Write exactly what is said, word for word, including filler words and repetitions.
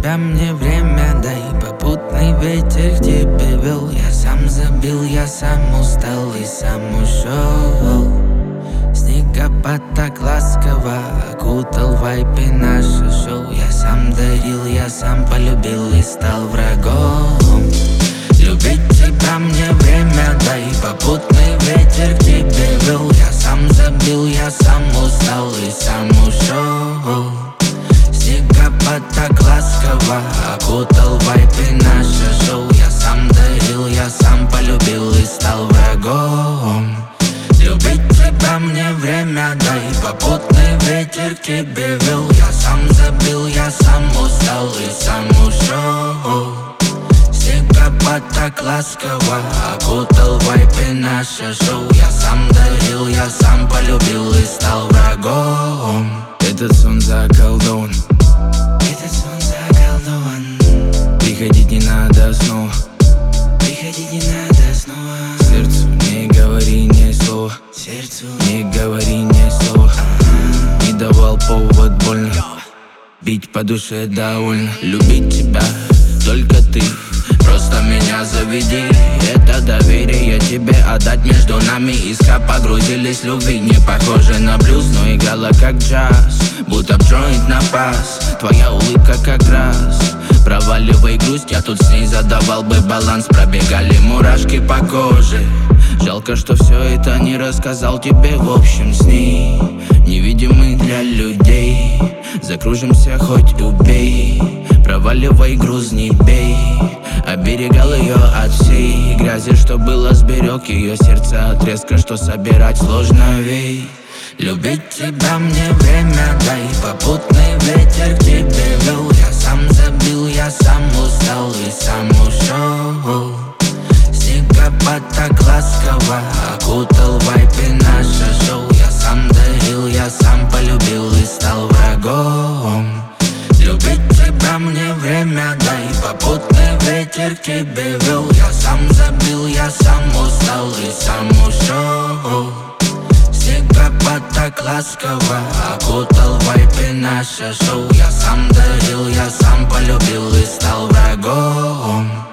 тебя мне время дай, попутный ветер к тебе вел. Я сам забил, я сам устал и сам ушел. Снегопад так ласково окутал вайпы наше шоу. Я сам дарил, я сам полюбил и стал врагом. Любить тебя мне время дай, попутный ветер к тебе вел. Я сам забил, я сам устал и сам ушел. Снегопад так ласково окутал вайпы наше шоу. Я сам дарил, я сам полюбил и стал врагом. Любить тебя мне время дай, попутный ветер к тебе вел. Я сам забил, я сам устал и сам ушел. Снегопад так ласково окутал вайпы наше шоу. Я сам дарил, я сам полюбил и стал врагом. Этот сон заколдован, этот сон заколдован. Приходить не надо снова, приходить не надо снова. Сердцу не говори ни слова, сердцу не говори ни слова. Не давал повод больно, бить по душе довольно. Любить тебя только ты, просто меня заведи. Это доверие тебе отдать, между нами иска погрузились любви. Не похоже на блюз, но играла как джаз, будто джойнт на пас. Твоя улыбка как раз проваливай грусть, я тут с ней задавал бы баланс. Пробегали мурашки по коже. Жалко, что все это не рассказал тебе в общем с ней. Невидимый для людей, закружимся хоть убей. Проваливай груз, не бей. Оберегал ее от всей грязи, что было, сберег ее сердце от резка, что собирать сложно ведь. Любить тебя мне время дай, попутный ветер к тебе вел. Я сам забил, я сам устал и сам ушел. Снегопад так ласково окутал вайпы наше шоу. Я сам дарил, я сам полюбил и стал врагом. Любить тебя мне время дай, попутный ветер к тебе вел. Я сам забил, я сам устал и сам ушел. Снегопад так ласково окутал вайпы наше шоу. Я сам дарил, я сам полюбил и стал врагом.